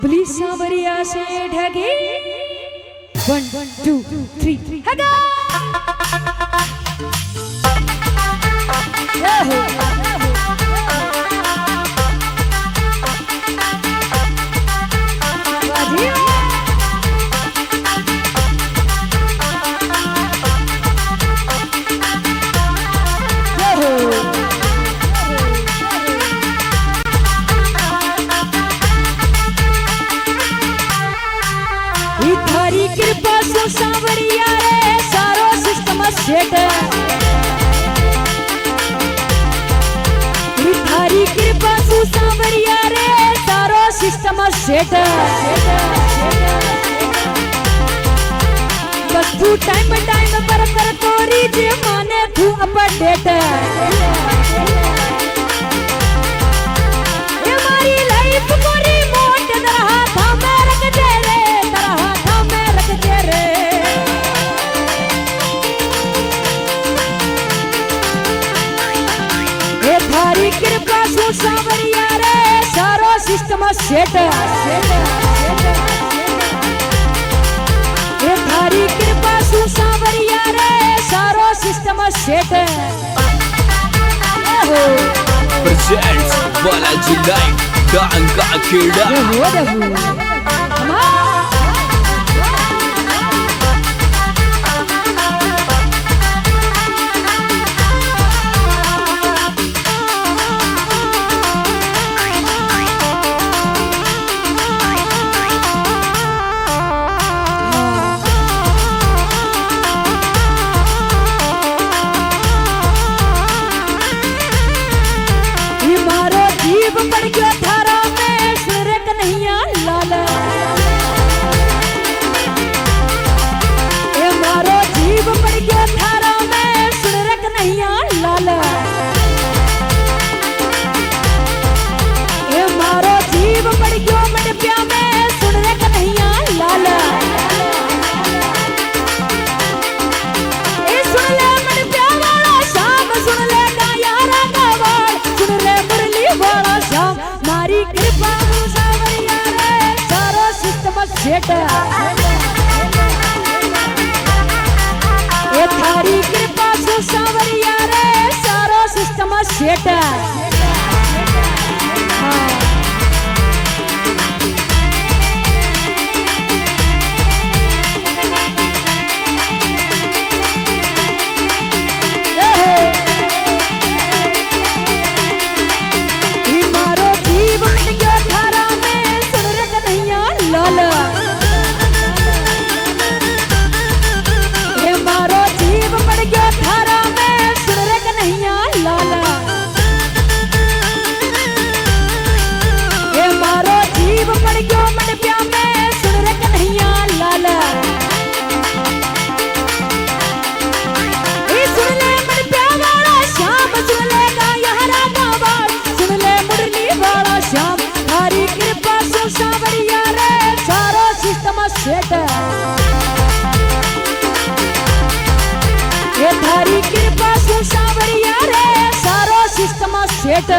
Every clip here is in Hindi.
पुलिस सांवरिया से ढगे 1 2 3 हगा थारी कृपा से सांवरिया रे सारो सिस्टम सेट थारी कृपा से सांवरिया रे सारो सिस्टम सेट बस तू टाइम पर कर तोरी जे माने तू अपडेट ये हमारी लाइफ को रिमोट तरह था मैं रख दे रे थारी कृपा से सांवरिया रे सारो सिस्टम सेट थारी कृपा से सांवरिया रे सारो system set presents Balaji Live dan Kakeda पड़ गया थारा में सूर्य कन्हैया लाल ए मारो जीव पड़ गया थारा में सूर्य कन्हैया लाल ए मारो जीव पड़ गया मडपिया में सूर्य कन्हैया लाल ए सुन ले मडपिया वाला शाम सुन ले गायारा गवाड़ सुन ले मुरली वाला मारी कृपा सांवरिया रे सारो सिस्टम सेट ए थारी कृपा से सांवरिया रे सारो सिस्टम सेट थारी कृपा से सांवरिया रे सारो system set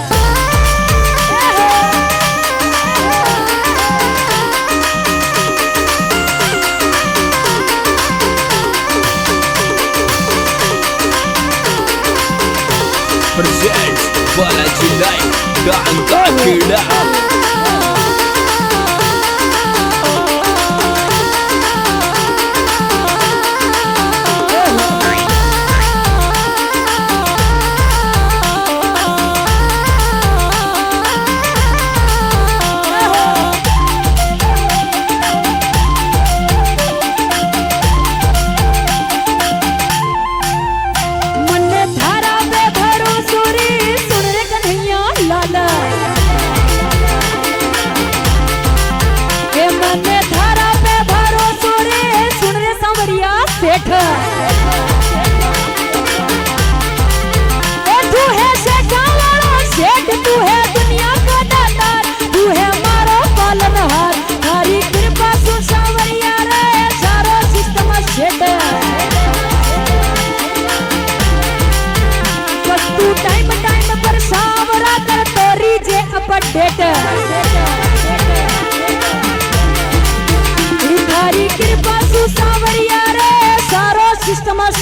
presents Balaji Live dan Kakeda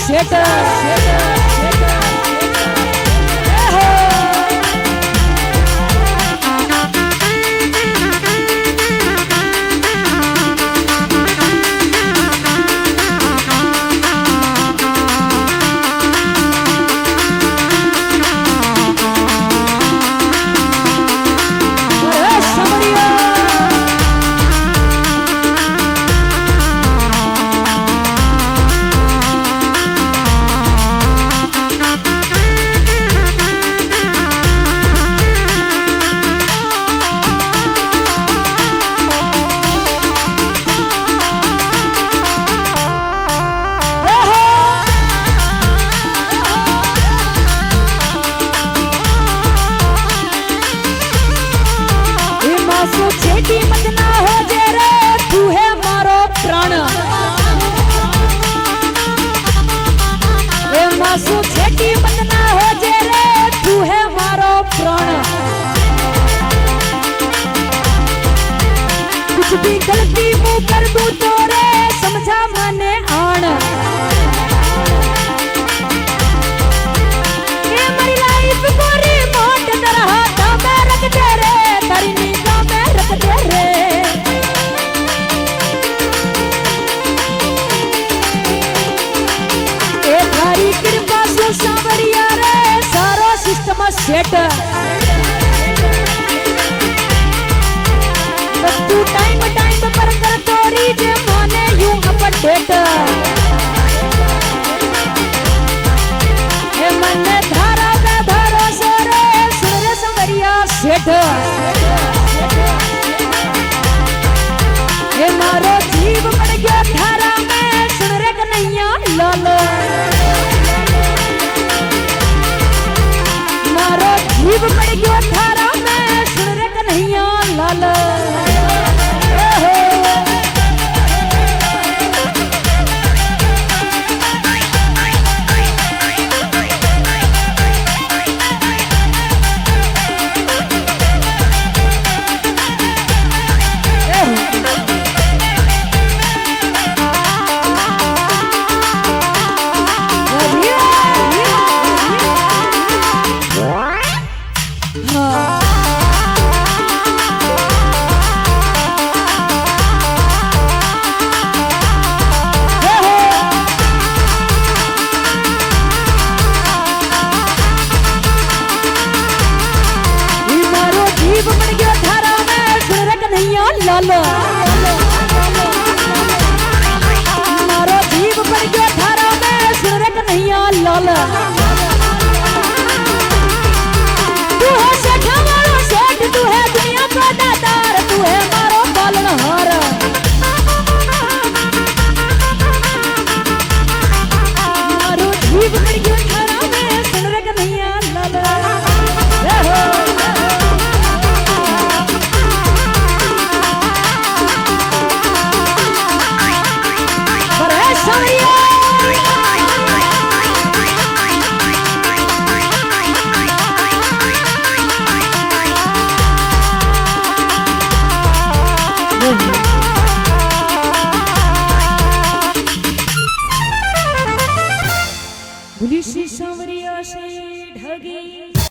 सेठ छेटी मत ना हो जे रे तू है मारो प्राण ए मासू छेटी मत ना हो जे रे तू है मारो प्राण कुछ भी गलती मुंह कर दूं तो रे समझा माने आण ये मेरी लाइफ कोरी मोट तरह दामे रख दे रे तारी निगाह में रख दे रे ए थारी कृपा से सांवरिया रे सारो सिस्टम सेट तू टाइम टाइम पर कर तोरी जे माने यूं अपडेट ए मन धारा में भरोसा रे सुन रे सांवरिया सेठ ए मारो जीव पड़ गया थारा में सुन रे कन्हैया लाल मारो जीव पड़ गया थारा में सुन रे कन्हैया लाल लाल मारो जीव पड़ गया थारा में सुन रे कन्हैया लाल